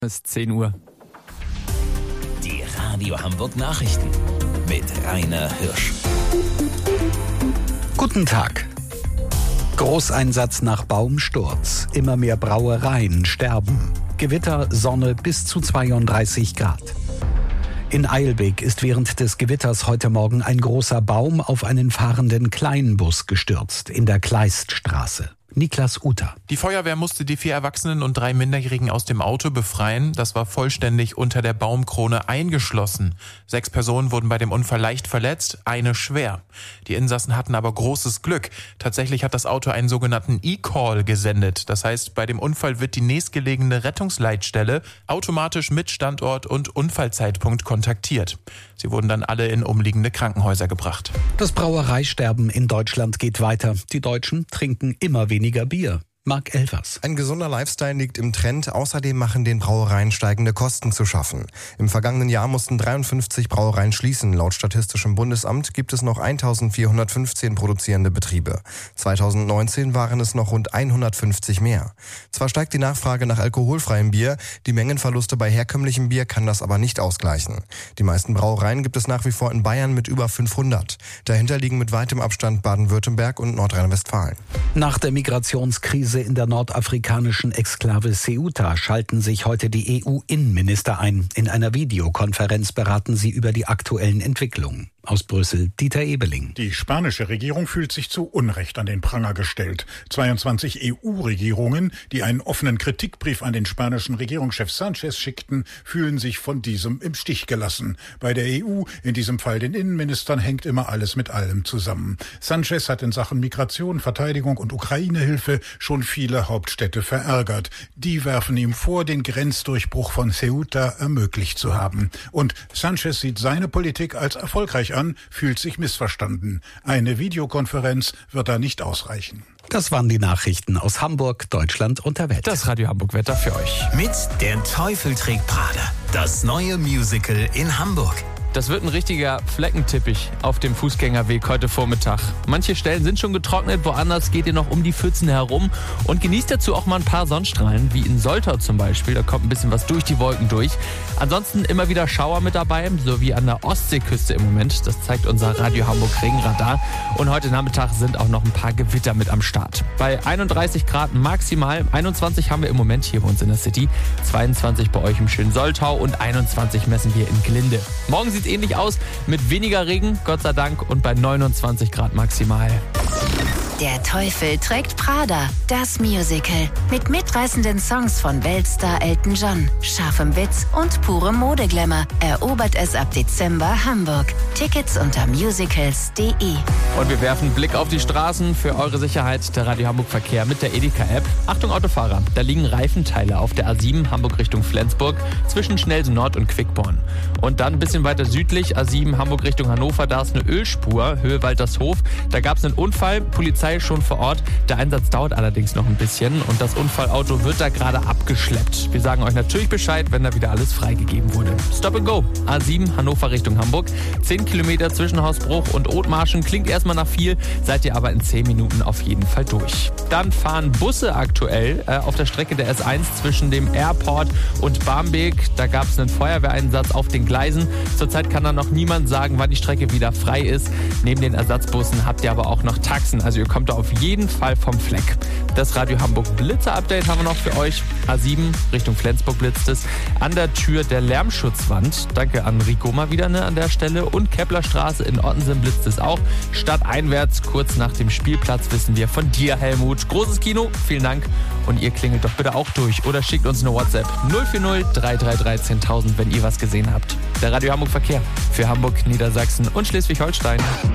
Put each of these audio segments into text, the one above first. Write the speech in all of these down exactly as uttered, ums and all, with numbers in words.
Bis zehn Uhr. Die Radio Hamburg Nachrichten mit Rainer Hirsch. Guten Tag. Großeinsatz nach Baumsturz. Immer mehr Brauereien sterben. Gewitter, Sonne bis zu zweiunddreißig Grad. In Eilbek ist während des Gewitters heute Morgen ein großer Baum auf einen fahrenden Kleinbus gestürzt in der Kleiststraße. Niklas Uter. Die Feuerwehr musste die vier Erwachsenen und drei Minderjährigen aus dem Auto befreien. Das war vollständig unter der Baumkrone eingeschlossen. Sechs Personen wurden bei dem Unfall leicht verletzt, eine schwer. Die Insassen hatten aber großes Glück. Tatsächlich hat das Auto einen sogenannten E-Call gesendet. Das heißt, bei dem Unfall wird die nächstgelegene Rettungsleitstelle automatisch mit Standort und Unfallzeitpunkt kontaktiert. Sie wurden dann alle in umliegende Krankenhäuser gebracht. Das Brauereisterben in Deutschland geht weiter. Die Deutschen trinken immer weniger Bier. Marc Elvers. Ein gesunder Lifestyle liegt im Trend. Außerdem machen den Brauereien steigende Kosten zu schaffen. Im vergangenen Jahr mussten dreiundfünfzig Brauereien schließen. Laut Statistischem Bundesamt gibt es noch eintausendvierhundertfünfzehn produzierende Betriebe. zweitausendneunzehn waren es noch rund hundertfünfzig mehr. Zwar steigt die Nachfrage nach alkoholfreiem Bier, die Mengenverluste bei herkömmlichem Bier kann das aber nicht ausgleichen. Die meisten Brauereien gibt es nach wie vor in Bayern mit über fünfhundert. Dahinter liegen mit weitem Abstand Baden-Württemberg und Nordrhein-Westfalen. Nach der Migrationskrise in der nordafrikanischen Exklave Ceuta schalten sich heute die E U-Innenminister ein. In einer Videokonferenz beraten sie über die aktuellen Entwicklungen. Aus Brüssel, Dieter Ebeling. Die spanische Regierung fühlt sich zu Unrecht an den Pranger gestellt. zweiundzwanzig E U-Regierungen, die einen offenen Kritikbrief an den spanischen Regierungschef Sánchez schickten, fühlen sich von diesem im Stich gelassen. Bei der E U, in diesem Fall den Innenministern, hängt immer alles mit allem zusammen. Sánchez hat in Sachen Migration, Verteidigung und Ukraine-Hilfe schon viele Hauptstädte verärgert. Die werfen ihm vor, den Grenzdurchbruch von Ceuta ermöglicht zu haben. Und Sánchez sieht seine Politik als erfolgreich an, fühlt sich missverstanden. Eine Videokonferenz wird da nicht ausreichen. Das waren die Nachrichten aus Hamburg, Deutschland und der Welt. Das Radio Hamburg Wetter für euch. Mit Der Teufel trägt Prada. Das neue Musical in Hamburg. Das wird ein richtiger Fleckenteppich auf dem Fußgängerweg heute Vormittag. Manche Stellen sind schon getrocknet, woanders geht ihr noch um die Pfützen herum. Und genießt dazu auch mal ein paar Sonnenstrahlen, wie in Soltau zum Beispiel. Da kommt ein bisschen was durch die Wolken durch. Ansonsten immer wieder Schauer mit dabei, so wie an der Ostseeküste im Moment. Das zeigt unser Radio Hamburg Regenradar. Und heute Nachmittag sind auch noch ein paar Gewitter mit am Start. Bei einunddreißig Grad maximal, einundzwanzig haben wir im Moment hier bei uns in der City, zweiundzwanzig bei euch im schönen Soltau und einundzwanzig messen wir in Glinde. Morgen sieht ähnlich aus, mit weniger Regen, Gott sei Dank, und bei neunundzwanzig Grad maximal. Der Teufel trägt Prada, das Musical. Mit mitreißenden Songs von Weltstar Elton John, scharfem Witz und purem Modeglamour erobert es ab Dezember Hamburg. Tickets unter musicals punkt de. Und wir werfen einen Blick auf die Straßen. Für eure Sicherheit der Radio Hamburg Verkehr mit der Edeka-App. Achtung Autofahrer, da liegen Reifenteile auf der A sieben Hamburg Richtung Flensburg zwischen Schnelsen Nord und Quickborn. Und dann ein bisschen weiter südlich, A sieben Hamburg Richtung Hannover, da ist eine Ölspur, Höhe Waltershof. Da gab es einen Unfall, Polizei schon vor Ort. Der Einsatz dauert allerdings noch ein bisschen und das Unfallauto wird da gerade abgeschleppt. Wir sagen euch natürlich Bescheid, wenn da wieder alles freigegeben wurde. Stop and go. A sieben Hannover Richtung Hamburg. zehn Kilometer zwischen Hausbruch und Othmarschen. Klingt erstmal nach viel, seid ihr aber in zehn Minuten auf jeden Fall durch. Dann fahren Busse aktuell äh, auf der Strecke der S eins zwischen dem Airport und Barmbek. Da gab es einen Feuerwehreinsatz auf den Gleisen. Zurzeit kann da noch niemand sagen, wann die Strecke wieder frei ist. Neben den Ersatzbussen habt ihr aber auch noch Taxen. Also ihr kommt da auf jeden Fall vom Fleck. Das Radio Hamburg Blitzer-Update haben wir noch für euch. A sieben Richtung Flensburg blitzt es. An der Tür der Lärmschutzwand. Danke an Rico mal wieder ne, an der Stelle. Und Keplerstraße in Ottensen blitzt es auch. Stadteinwärts, kurz nach dem Spielplatz, wissen wir von dir, Helmut. Großes Kino, vielen Dank. Und ihr klingelt doch bitte auch durch oder schickt uns eine WhatsApp null vier null drei drei drei zehntausend, wenn ihr was gesehen habt. Der Radio Hamburg Verkehr für Hamburg, Niedersachsen und Schleswig-Holstein.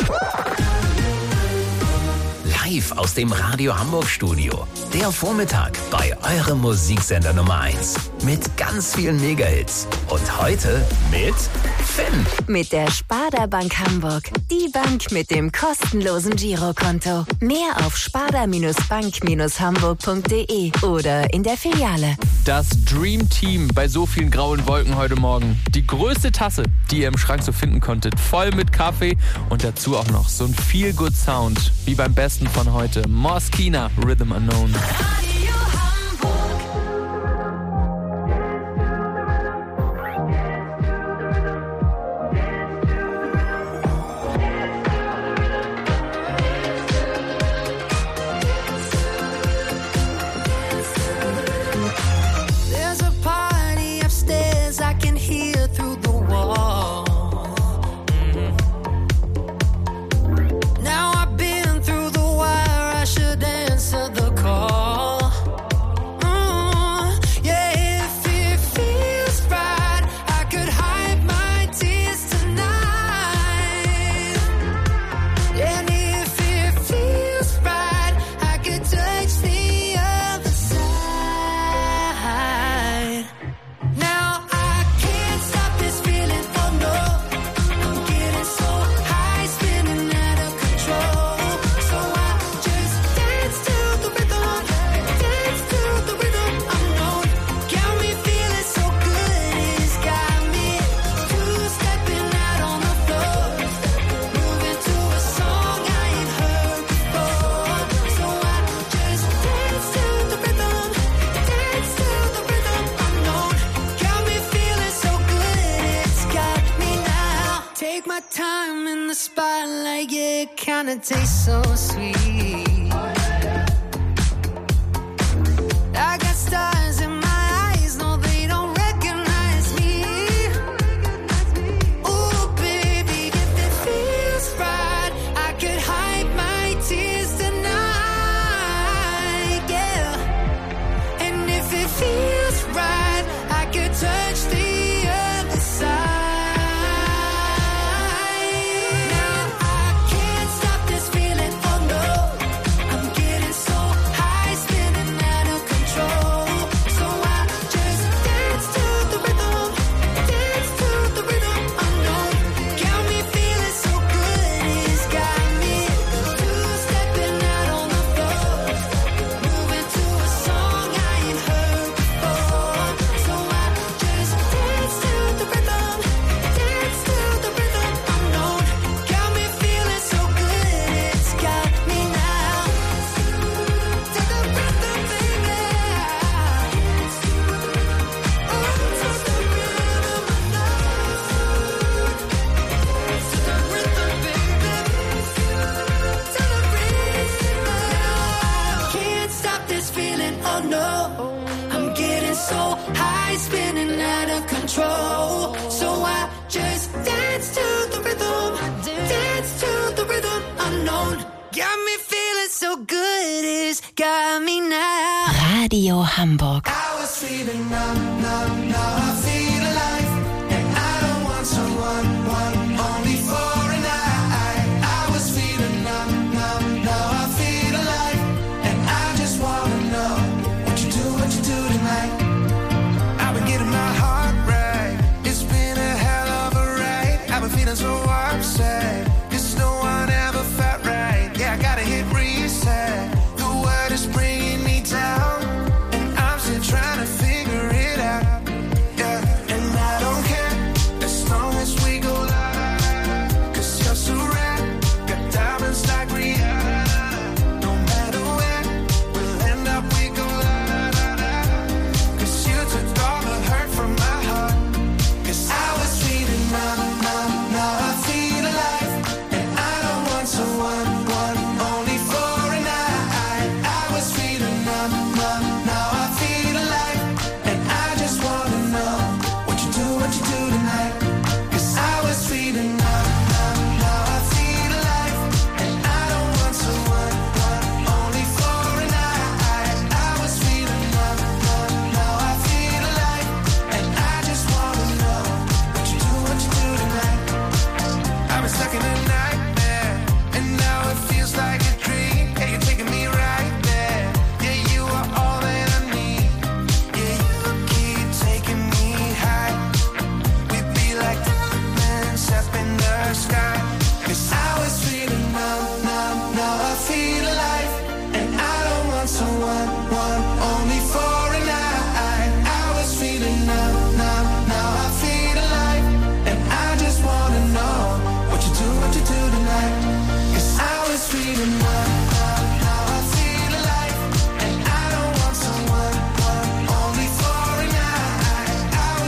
Live aus dem Radio Hamburg Studio. Der Vormittag bei eurem Musiksender Nummer eins. Mit ganz vielen Megahits. Und heute mit Finn. Mit der Sparda Bank Hamburg. Die Bank mit dem kostenlosen Girokonto. Mehr auf sparda-bank hamburg punkt de oder in der Filiale. Das Dream Team bei so vielen grauen Wolken heute Morgen. Die größte Tasse, die ihr im Schrank so finden konntet. Voll mit Kaffee und dazu auch noch so ein Feel-Good-Sound. Wie beim besten von heute. Moskina, Rhythm Unknown. Radio Hamburg. time in the spotlight, yeah, it kinda tastes so sweet. I got stars in my eyes, no, they don't recognize me. Ooh, baby, if it feels right, I could hide my tears tonight, yeah. And if it feels right, I could touch the other side. Radio Hamburg. I was feeling numb, numb, numb.